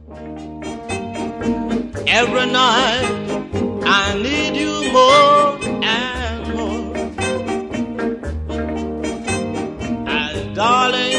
Every night I need you more and more. And darling,